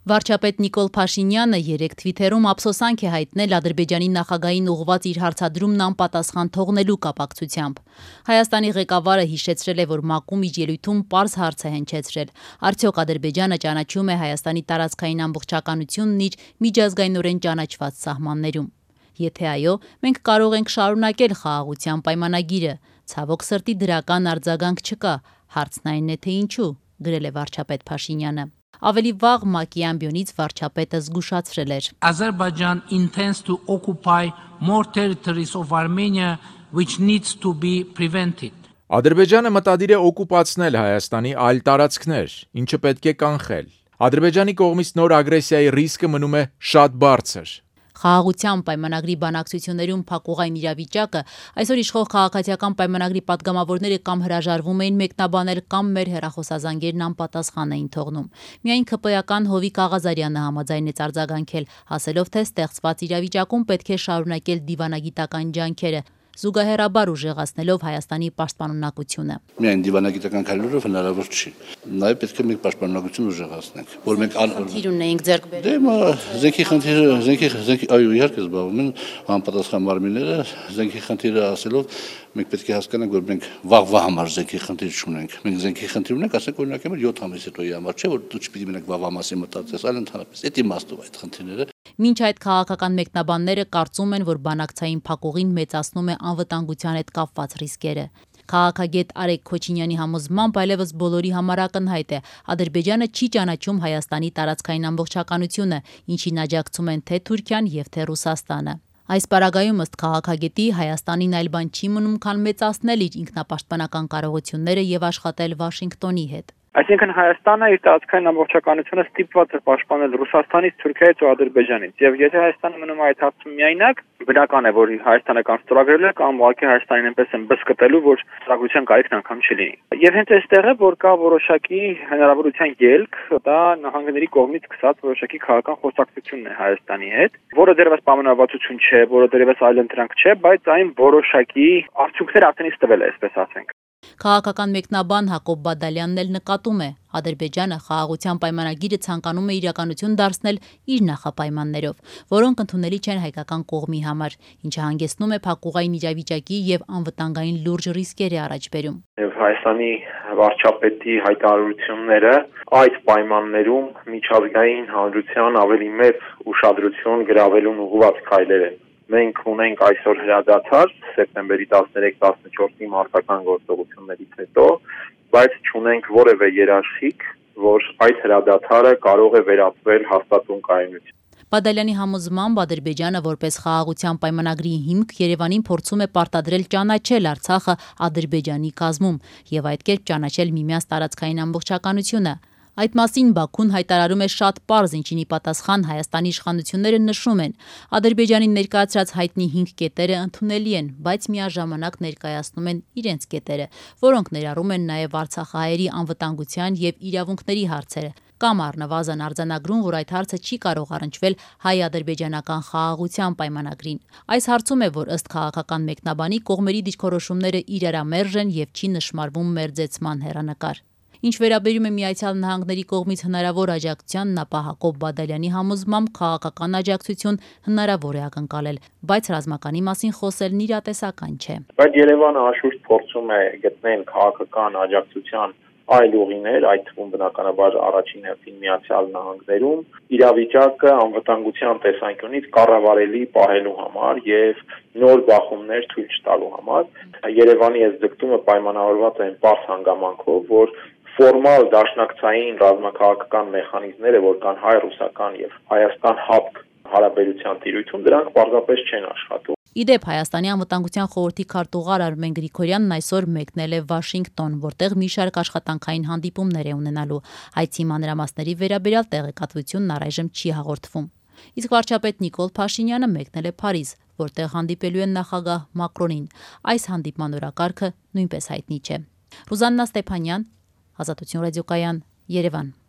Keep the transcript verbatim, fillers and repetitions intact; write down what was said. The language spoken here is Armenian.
Վարչապետ Նիկոլ Փաշինյանը երեկ թվիթերում ափսոսանք է հայտնել Ադրբեջանի նախագահին ուղղված իր հարցադրումն անպատասխան թողնելու կապակցությամբ։ Հայաստանի ղեկավարը հիշեցրել է, որ ՄԱԿ-ում իր ելույթում պարզ հարց է հնչեցրել. արդյոք Ադրբեջանը ճանաչում է Հայաստանի տարածքային ամբողջականությունն իր միջազգայինորեն ճանաչված սահմաններում։ Եթե այո, մենք կարող ենք շարունակել խաղաղության պայմանագիրը։ Ցավոք սրտի դրական արձագանք չկա, հարցն այն է, թե ինչու, գրել է վարչապետ Փաշինյանը։ Ավելի վաղ ՄԱԿ-ի ամբիոնից վարչապետը զգուշացրել էր. Azerbaijan intends to occupy more territories of Armenia which needs to be prevented. Ադրբեջանը մտադիր է օկուպացնել Հայաստանի այլ տարածքներ, ինչը պետք է կանխել։ Ադրբեջանի կողմից նոր ագրեսիայի ռիսկը մնում է շատ բարձր։ Խաղաղության պայմանագրի բանակցություններում փակուղային իրավիճակը այսօր իշխող քաղաքացիական պայմանագրի պատգամավորները կամ հրաժարվում էին մեկնաբանել կամ մեր հեռախոսազանգերն անպատասխան էին թողնում։ Միայն ՔՊ-ական Հովիկ Աղազարյանը համաձայնեց արձագանքել, ասելով, թե ստեղծված իրավիճակում պետք է շարունակել դիվանագիտական ջանքերը, զուգահեռաբար ուժեղացնելով Հայաստանի պաշտպանունակությունը։ Միայն դիվանագիտական քայլերով հնարավոր չի։ Նաև պետք է մենք պաշտպանունակություն ուժեղացնենք, որ մենք խնդիր ունեինք ձեռք բերել։ Դե զենքի խնդիրը, զենքի զենքի այո, իհարկե զբաղվում են անպատասխան մարմինները, զենքի խնդիրը ասելով մենք պետք է հասկանանք, որ մենք վաղվա համար զենքի խնդիր չունենք։ Մենք զենքի խնդիր ունենք, ասենք օրինակ եմ յոթ ամիս հետոյի համար, չէ՞ որ դու չպիտի մենակ վաղվա մասի մտածես, այլ ընդհանրապես։ Այդ իմաստով այդ խնդիրները։ Մինչ այդ քաղաքական մեկնաբանները կարծում են, որ բանակցային փակուղին մեծացնում է անվտանգության հետ կապված ռիսկերը։ Քաղաքագետ Արեգ Քոչինյանի համոզմամբ այլևս բոլորի համար ակնհայտ է. Ադրբեջանը չի ճանաչում Հայաստանի տարածքային ամբողջականությունը, ինչին աջակցում են թե Թուրքիան եւ թե Ռուսաստանը։ Այս պարագայում ըստ քաղաքագետի Հայաստանին այլ բան չի մնում, քան մեծացնել իր ինքնապաշտպանական կարողությունները եւ աշխատել Վաշինգտոնի հետ։ Այսինքն Հայաստանը իր տարածքային ամբողջականությունը ստիպված է պաշտպանել Ռուսաստանից, Թուրքիայից ու Ադրբեջանից։ Եվ եթե Հայաստանը մնում է այդ հարցում միայնակ, բնական է, որ Հայաստանը կամ ստորագրել է, կամ ուղղակի Հայաստանին այնպես են բսկտելու, որ ստորագրության կարիքն անգամ չլինի։ Եվ հենց այստեղ է, որ կա որոշակի հնարավորության ելք, դա նահանգների կողմից սկսած որոշակի քաղաքական խոսակցությունն է Հայաստանի հետ, որը դեռևս պայմանավորվածություն չէ, որը դեռևս այլընտրանք չէ, բայց այն որոշակի արդյունքներ արդեն իսկ տվել է, այսպես ասենք։ Քաղաքական մեկնաբան Հակոբ Բադալյանն էլ նկատում է. Ադրբեջանը խաղաղության պայմանագիրը ցանկանում է իրականություն դարձնել իր նախապայմաններով, որոնք ընդունելի չեն հայկական կողմի համար, ինչը հանգեցնում է փակուղային իրավիճակի եւ անվտանգային լուրջ ռիսկերի առաջ բերում։ Եվ Հայաստանի վարչապետի հայտարարությունները այդ պայմաններում միջազգային հանրության ավելի մեծ ուշադրություն գրավելուն ուղղված քայլեր են։ Մենք ունենք այսօր հրադադար սեպտեմբերի տասներեք տասնչորսի մարտական գործողություններից հետո, բայց չունենք որևէ երաշխիք, որ այդ հրադադարը կարող է վերածվել հաստատուն կայունություն։ Բադալյանի համոզմամբ Ադրբեջանը որպես խաղաղության պայմանագրի հիմք Երևանին փորձում է պարտադրել ճանաչել Արցախը Ադրբեջանի կազմում եւ այդ կերպ ճանաչել միմյանց տարածքային ամբողջականությունը։ Այդ մասին Բաքուն հայտարարում է շատ պարզ, ինչին ի պատասխան Հայաստանի իշխանությունները նշում են. Ադրբեջանի ներկայացրած հայտնի հինգ կետերը ընդունելի են, բայց միաժամանակ ներկայացնում են իրենց կետերը, որոնք ներառում են նաև արցախահայերի անվտանգության եւ իրավունքների հարցերը, կամ առնվազն արձանագրում, որ այդ հարցը չի կարող առնչվել հայ-ադրբեջանական խաղաղության պայմանագրին։ Այս հարցում է, որ ըստ քաղաքական մեկնաբանի կողմերի դիրքորոշումները իրարամերժ են եւ չի նշмарվում մերձեցման հեռանկար։ Ինչ վերաբերում է Միացյալ Նահանգների կողմից հնարավոր աջակցությանն, ապա Հակոբ Բադալյանի համոզմամբ քաղաքական աջակցություն հնարավոր է ակնկալել, բայց ռազմականի մասին խոսելն իրատեսական չէ։ Բայց Երևանը անշուշտ փորձում է գտնել քաղաքական աջակցության այլ ուղիներ, այդ թվում բնականաբար առաջին հերթին Միացյալ Նահանգներում, իրավիճակը անվտանգության տեսանկյունից կառավարելի պահելու համար եւ նոր բախումներ թույլ չտալու համար։ Երևանի այս ձգտումը պայմանավորված է այն պարզ հանգամանքով, որ ֆորմալ դաշնակցային ռազմաքաղաքական մեխանիզմները, որ կան հայ-ռուսական եւ Հայաստան-հապկ հարաբերության տիրույթում, դրանք պարզապես չեն աշխատում։ Իդեպ Հայաստանի անվտանգության խորհրդի քարտուղար Արմեն Գրիգորյանն այսօր մեկնել է Վաշինգտոն, որտեղ մի շարք աշխատանքային հանդիպումներ է ունենալու։ Այցի մանրամասների վերաբերյալ տեղեկատվությունն առայժմ չի հաղորդվում։ Իսկ վարչապետ Նիկոլ Փաշինյանը մեկնել է Փարիզ, որտեղ հանդիպելու են նախագահ Մակրոնին։ Այս հանդիպման օրակարգը նույնպես հայտնի չէ։ Ռուզաննա Ստեփանյան, Ազատություն ռադիոկայան, Երևան։